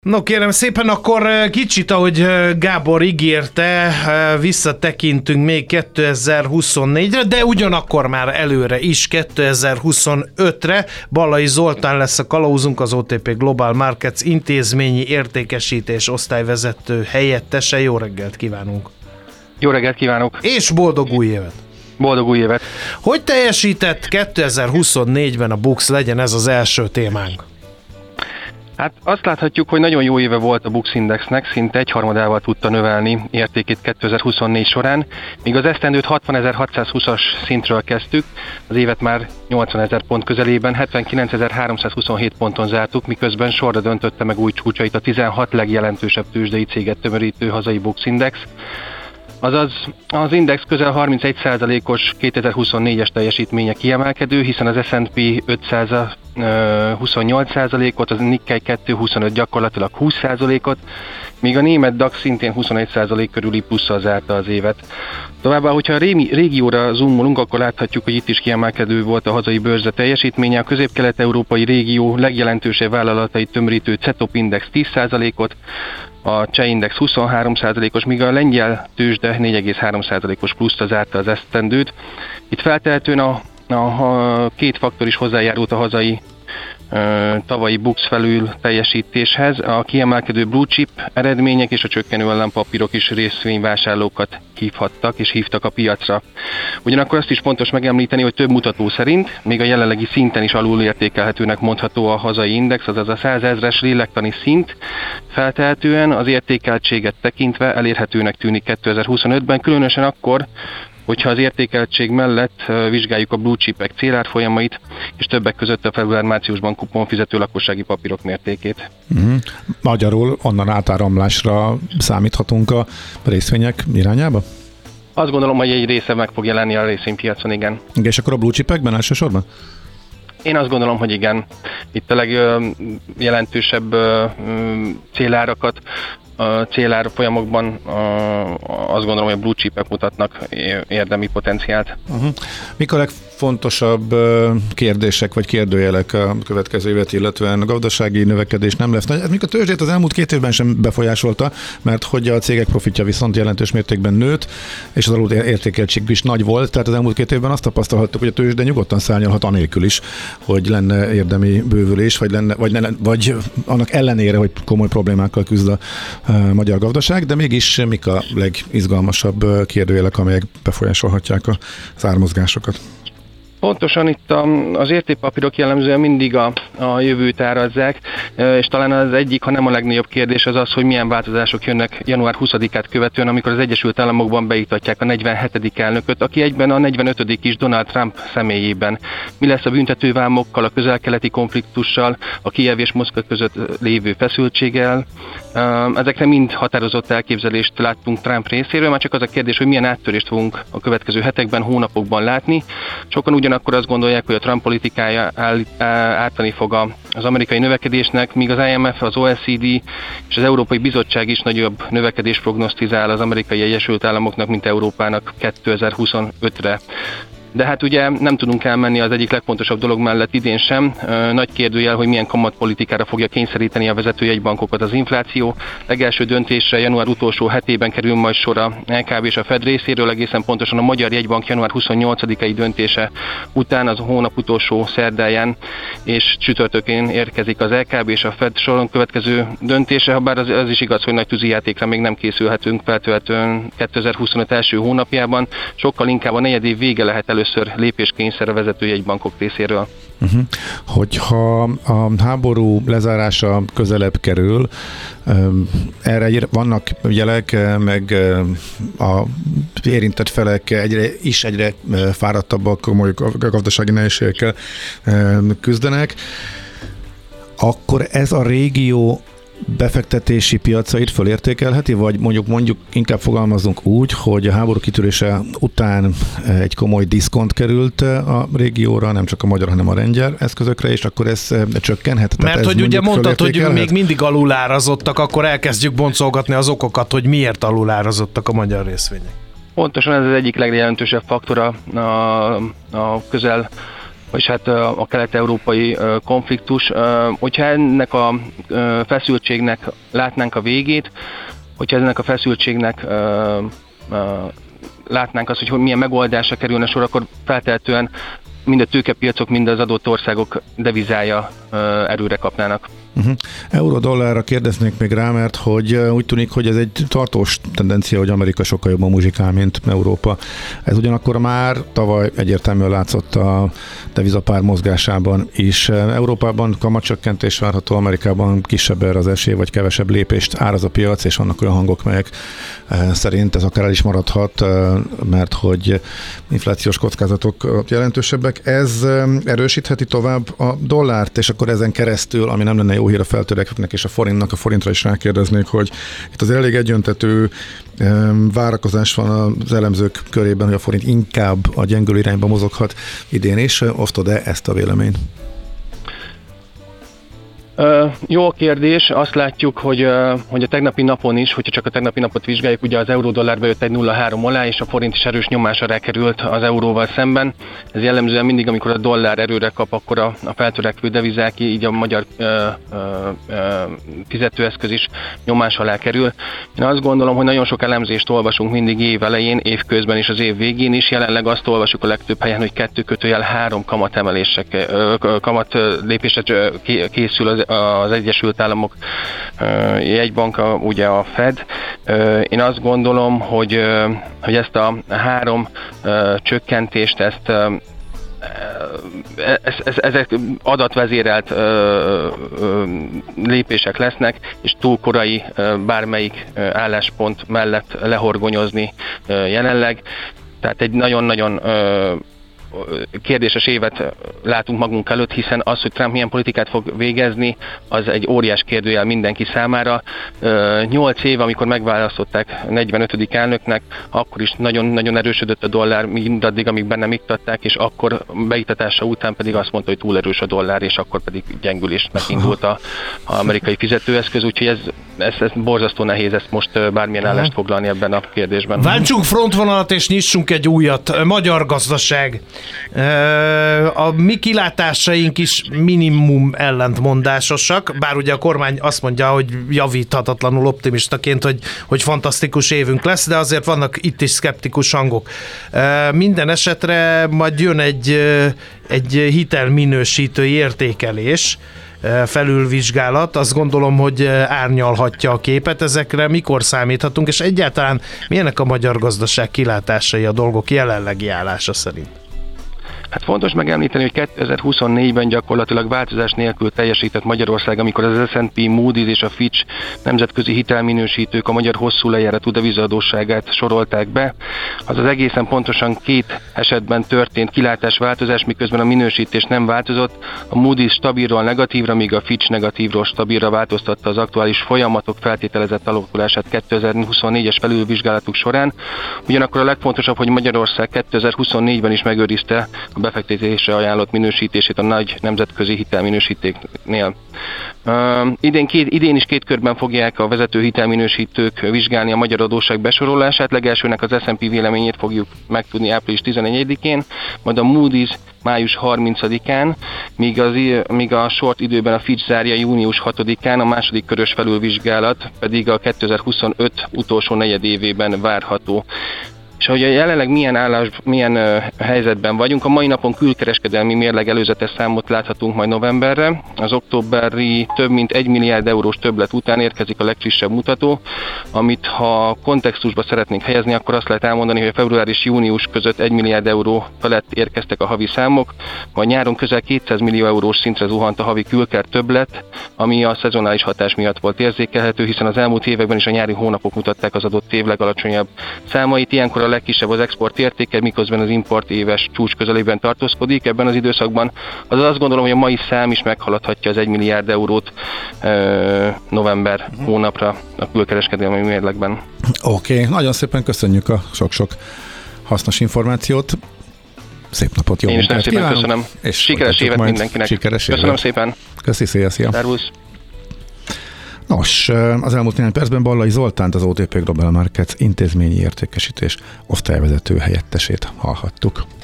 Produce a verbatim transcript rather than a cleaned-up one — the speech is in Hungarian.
No kérem szépen, akkor kicsit, ahogy Gábor ígérte, visszatekintünk még kétezer-huszonnégyre, de ugyanakkor már előre is kétezer-huszonötre. Ballai Zoltán lesz a kalauzunk, az o té pé Global Markets intézményi értékesítés osztályvezető helyettese. Jó reggelt kívánunk! Jó reggelt kívánok! És boldog új évet! Boldog új évet! Hogy teljesített kétezer-huszonnégyben a BUX, legyen ez az első témánk? Hát azt láthatjuk, hogy nagyon jó éve volt a BUX Indexnek, szinte egyharmadával tudta növelni értékét kétezer-huszonnégy során, míg az esztendőt hatvanezer-hatszázhúszas szintről kezdtük, az évet már nyolcvanezer pont közelében, hetvenkilencezer-háromszázhuszonhét ponton zártuk, miközben sorra döntötte meg új csúcsait a tizenhat legjelentősebb tőzsdei céget tömörítő hazai BUX Index. Azaz az index közel harmincegy százalékos kétezer-huszonnégyes teljesítménye kiemelkedő, hiszen az es and pé ötszáz huszonnyolc százalékot, az Nikkei kétszázhuszonöt gyakorlatilag húsz százalékot, míg a német DAX szintén huszonegy százalék körüli plusszal zárta az évet. Továbbá, hogyha a régióra zoomolunk, akkor láthatjuk, hogy itt is kiemelkedő volt a hazai bőrze teljesítménye. A közép-kelet-európai régió legjelentősebb vállalatait tömörítő CETOP Index tíz százalékot, a Cseh Index huszonhárom százalékos, míg a lengyel tőzsde négy egész három százalékos pluszra zárta az esztendőt. Itt feltehetően a, a, a két faktor is hozzájárult a hazai tavalyi BUX felül teljesítéshez. A kiemelkedő blue chip eredmények és a csökkenő állampapírok is részvényvásárlókat hívhattak és hívtak a piacra. Ugyanakkor azt is fontos megemlíteni, hogy több mutató szerint még a jelenlegi szinten is alulértékelhetőnek mondható a hazai index, azaz a százezres lélektani szint feltehetően az értékeltséget tekintve elérhetőnek tűnik kétezer-huszonötben, különösen akkor, hogyha az értékeltség mellett vizsgáljuk a blue chipek célárfolyamait, és többek között a február-márciusban kuponfizető lakossági papírok mértékét. Uh-huh. Magyarul onnan átáramlásra számíthatunk a részvények irányába? Azt gondolom, hogy egy része meg fog jelenni a részvénypiacon, igen. És akkor a blue chipekben elsősorban? Én azt gondolom, hogy igen. Itt a legjelentősebb célárakat a célár folyamokban azt gondolom, hogy a blue chipek mutatnak érdemi potenciált. Uh-huh. Mik a legfontosabb kérdések vagy kérdőjelek a következő évet, illetően a gazdasági növekedés nem lesz? Ez még a tőzsdét az elmúlt két évben sem befolyásolta, mert hogy a cégek profitja viszont jelentős mértékben nőtt, és az alul értékeltség is nagy volt, tehát az elmúlt két évben azt tapasztalhattuk, hogy a tőzsde nyugodtan szárnyalhat anélkül is, hogy lenne érdemi bővülés, vagy, lenne, vagy, lenne, vagy annak ellenére, hogy komoly problémákkal küzd a magyar gazdaság, de mégis mik a legizgalmasabb kérdőjelek, amelyek befolyásolhatják az ármozgásokat? Pontosan itt az értékpapírok jellemzően mindig a, a jövőt árazzák, és talán az egyik, ha nem a legnagyobb kérdés az az, hogy milyen változások jönnek január huszadikát követően, amikor az Egyesült Államokban beiktatják a negyvenhetedik elnököt, aki egyben a negyvenötödik is Donald Trump személyében. Mi lesz a büntetővámokkal, a közel-keleti konfliktussal, a Kijev és Moszkva között lévő feszültséggel? Ezekre mind határozott elképzelést láttunk Trump részéről, már csak az a kérdés, hogy milyen áttörést fogunk a következő hetekben, hónapokban látni. Sokan ugyanakkor azt gondolják, hogy a Trump politikája ártani fog az amerikai növekedésnek, míg az I M F, az O E C D és az Európai Bizottság is nagyobb növekedést prognosztizál az amerikai Egyesült Államoknak, mint Európának kétezer-huszonötre. De hát ugye nem tudunk elmenni az egyik legfontosabb dolog mellett idén sem. Nagy kérdőjel, hogy milyen kamatpolitikára fogja kényszeríteni a vezetőjegybankokat az infláció. Legelső döntésre január utolsó hetében kerül majd sor a E K B és a Fed részéről, egészen pontosan a Magyar Jegybank január huszonnyolcadikai döntése után, az a hónap utolsó szerdáján és csütörtökén érkezik az E K B és a Fed soron következő döntése, habár az, az is igaz, hogy nagy tűzijátékra még nem készülhetünk feltétlenül kétezer-huszonöt első hónapjában, sokkal inkább a negyedév vége lehet elő először lépéskényszer a vezetőjegybankok részéről. Uh-huh. Hogyha a háború lezárása közelebb kerül, erre vannak jelek, meg a érintett felek egyre is egyre fáradtabbak, komoly gazdasági nehézségekkel küzdenek, akkor ez a régió befektetési piacait fölértékelheti, vagy mondjuk mondjuk inkább fogalmazunk úgy, hogy a háború kitörése után egy komoly diszkont került a régióra, nem csak a magyar, hanem a lengyel eszközökre, és akkor ez csökkenhet? Mert ez hogy ugye mondtad, hogy még mindig alulárazottak, akkor elkezdjük boncolgatni az okokat, hogy miért alulárazottak a magyar részvények. Pontosan ez az egyik legjelentősebb faktora a, a közel és hát a kelet-európai konfliktus. Hogyha ennek a feszültségnek látnánk a végét, hogyha ennek a feszültségnek látnánk azt, hogy milyen megoldásra kerülne sor, akkor feltehetően mind a tőkepiacok, mind az adott országok devizája erőre kapnának. Uh-huh. Euró-dollárra kérdeznék még rá, mert hogy úgy tűnik, hogy ez egy tartós tendencia, hogy Amerika sokkal jobban muzsikál, mint Európa. Ez ugyanakkor már tavaly egyértelműen látszott a devizapár mozgásában is. Európában kamatcsökkentés várható, Amerikában kisebb erre az esély, vagy kevesebb lépést áraz a piac, és vannak olyan hangok, melyek szerint ez akár el is maradhat, mert hogy inflációs kockázatok jelentősebbek. Ez erősítheti tovább a dollárt, és akkor ezen keresztül, ami nem lenne jó hír a feltörekvőknek és a forintnak, a forintra is rákérdeznék, hogy itt azért elég egyöntetű várakozás van az elemzők körében, hogy a forint inkább a gyengülő irányba mozoghat idén is. Osztod-e ezt a véleményt? Uh, jó a kérdés, azt látjuk, hogy, uh, hogy a tegnapi napon is, hogyha csak a tegnapi napot vizsgáljuk, ugye az euró-dollár bejött egy nulla három alá, és a forint is erős nyomás alá került az euróval szemben. Ez jellemzően mindig, amikor a dollár erőre kap, akkor a, a feltörekvő devizák, így a magyar uh, uh, uh, fizetőeszköz is nyomás alá kerül. Én azt gondolom, hogy nagyon sok elemzést olvasunk mindig év elején, év közben és az év végén is. Jelenleg azt olvasjuk a legtöbb helyen, hogy kettő kötőjel három kamatemelések, uh, kamat lépésre készül az az Egyesült Államok jegybanka, ugye a Fed. Én azt gondolom, hogy, hogy ezt a három csökkentést, ezt Ez, ez, ezek adatvezérelt ö, ö, lépések lesznek, és túl korai ö, bármelyik ö, álláspont mellett lehorgonyozni ö, jelenleg. Tehát egy nagyon-nagyon ö, kérdéses évet látunk magunk előtt, hiszen az, hogy Trump milyen politikát fog végezni, az egy óriás kérdőjel mindenki számára. Nyolc év, amikor megválasztották negyvenötödik elnöknek, akkor is nagyon-nagyon erősödött a dollár, mindaddig, amíg benne iktatták, és akkor beiktatása után pedig azt mondta, hogy túl erős a dollár, és akkor pedig gyengülésnek indult a, a amerikai fizetőeszköz, úgyhogy ez, ez, ez borzasztó nehéz ezt most bármilyen állást foglalni ebben a kérdésben. Váltsunk frontvonalat és nyissunk egy újat. Magyar gazdaság. A mi kilátásaink is minimum ellentmondásosak, bár ugye a kormány azt mondja, hogy javíthatatlanul optimistaként, hogy, hogy fantasztikus évünk lesz, de azért vannak itt is szkeptikus hangok. Minden esetre majd jön egy, egy hitelminősítő értékelés, felülvizsgálat, azt gondolom, hogy árnyalhatja a képet. Ezekre mikor számíthatunk, és egyáltalán milyenek a magyar gazdaság kilátásai a dolgok jelenlegi állása szerint? Hát fontos megemlíteni, hogy kétezer-huszonnégyben gyakorlatilag változás nélkül teljesített Magyarország, amikor az es and pé, Moody's és a Fitch nemzetközi hitelminősítők a magyar hosszú lejáratú devizaadósságát sorolták be. Az az egészen pontosan két esetben történt kilátásváltozás, miközben a minősítés nem változott. A Moody's stabilról negatívra, míg a Fitch negatívról stabilra változtatta az aktuális folyamatok feltételezett alakulását kétezer-huszonnégyes felülvizsgálatuk során. Ugyanakkor a legfontosabb, hogy Magyarország kétezer-huszonnégyben is megőrizte a befektetésre ajánlott minősítését a nagy nemzetközi hitelminősítőknél. Uh, idén, két, idén is két körben fogják a vezető hitelminősítők vizsgálni a magyar adósság besorolását. Legelsőnek az es and pé véleményét fogjuk megtudni április tizenegyedikén, majd a Moody's május harmincadikán, míg, az, míg a short időben a Fitch zárja június hatodikán, a második körös felülvizsgálat pedig a kétezer-huszonöt utolsó negyedévében várható. És hogy jelenleg milyen állás, milyen uh, helyzetben vagyunk, a mai napon külkereskedelmi mérleg előzetes számot láthatunk majd novemberre. Az októberi több mint egy milliárd eurós többlet után érkezik a legfrissebb mutató, amit ha kontextusba szeretnénk helyezni, akkor azt lehet elmondani, hogy a február és június között egy milliárd euró felett érkeztek a havi számok, majd nyáron közel kétszáz millió eurós szintre zuhant a havi külker többlet, ami a szezonális hatás miatt volt érzékelhető, hiszen az elmúlt években is a nyári hónapok mutatták az adott év legalacsonyabb számait. Ilyenkor a legkisebb az export értéke, miközben az import éves csúcs közelében tartózkodik ebben az időszakban. Azaz azt gondolom, hogy a mai szám is meghaladhatja az egy milliárd eurót e, november hónapra a külkereskedelmi mérlegben. Oké, okay. Nagyon szépen köszönjük a sok-sok hasznos információt. Szép napot, jó Én is munkát szépen kívánok, köszönöm. És sikeres évet mindenkinek. Sikeres köszönöm évet. szépen. Köszi, szia, szia. Szervusz. Nos, az elmúlt néhány percben Ballai Zoltánt, az o té pé Global Markets intézményi értékesítés osztályvezető helyettesét hallhattuk.